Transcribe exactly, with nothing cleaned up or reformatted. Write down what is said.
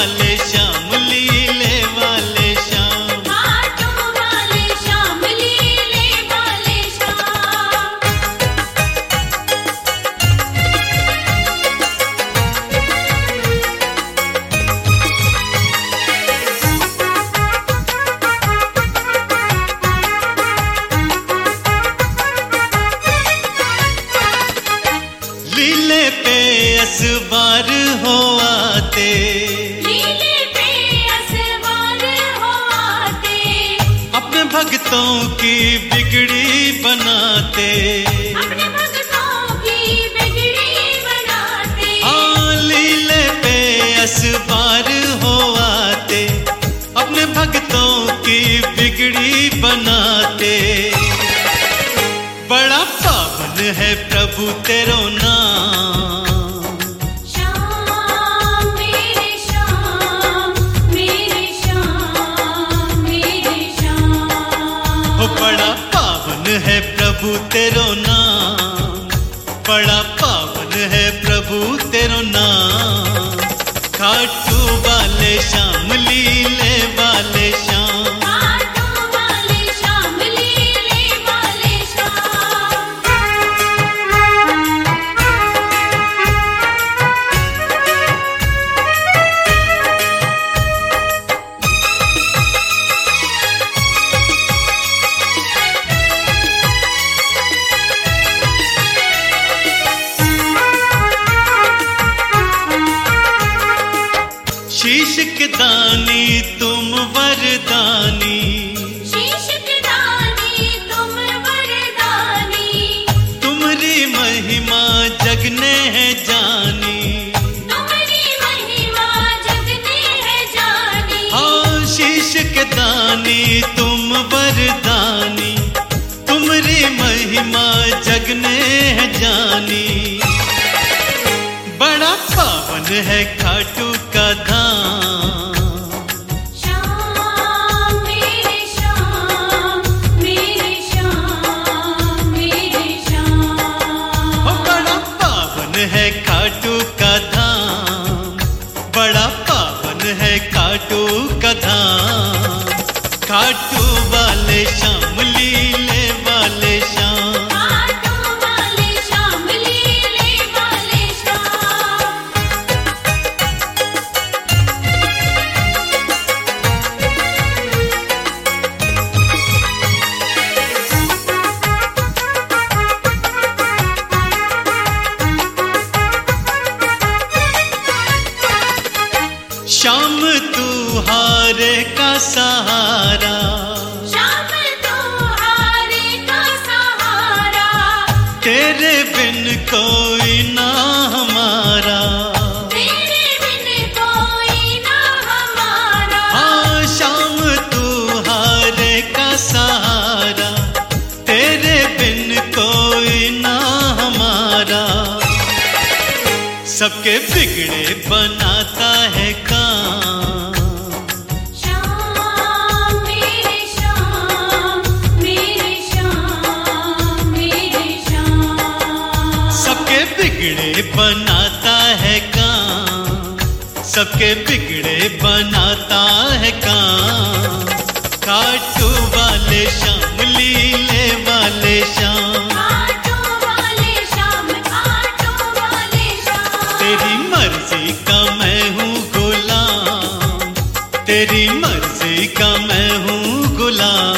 वाले श्याम लीले वाले श्याम, खाटू वाले श्याम लीले वाले श्याम। लीले पे असवार हो आते, लीले पे असवार हो आते, अपने भक्तों की बिगड़ी बनाते। अपने भक्तों की बिगड़ी बनाते। हाँ, लीले पे असवार हो आते, अपने भक्तों की बिगड़ी बनाते। बड़ा पावन है प्रभु तेरो नाम, श्याम मेरे श्याम, मेरे श्याम, मेरे श्याम। हो बड़ा पावन है प्रभु तेरो नाम, बड़ा पावन है प्रभु तेरो नाम। खाटू वाले श्याम लीले वाले श्याम, खाटू वाले श्याम लीले वाले श्याम। शीश के दानी तुम वरदानी, शीश के दानी तुम वरदानी, तुम्हारी महिमा जगने है जानी। तुम्हारी महिमा जगने है जानी। हाँ, शीश के दानी तुम वरदानी, तुम्हारी महिमा जगने है जानी। बड़ा पावन है खाटू का धाम, श्याम मेरे श्याम, मेरे श्याम, मेरे श्याम। ओ बड़ा पावन है खाटू का धाम, बड़ा पावन है खाटू का धाम। खाटू वाले श्याम लीले वाले श्याम, खाटू वाले श्याम लीले वाले श्याम। श्याम तू हारे का सहारा, श्याम तुम्हारे का सहारा, तेरे बिन कोई ना हमारा। तेरे बिन कोई ना हमारा। हाँ, श्याम तू हारे का सहारा, तेरे बिन कोई ना हमारा। सबके बिगड़े बनाता है काम, श्याम मेरे श्याम, मेरे श्याम, मेरे श्याम। सबके बिगड़े बनाता है काम, सबके बिगड़े बनाता है काम। खाटू वाले श्याम लीले वाले श्याम, खाटू वाले श्याम, खाटू वाले श्याम। तेरी मर्जी का मैं हूँ गुलाम, तेरी मर्जी का मैं हूँ गुलाम।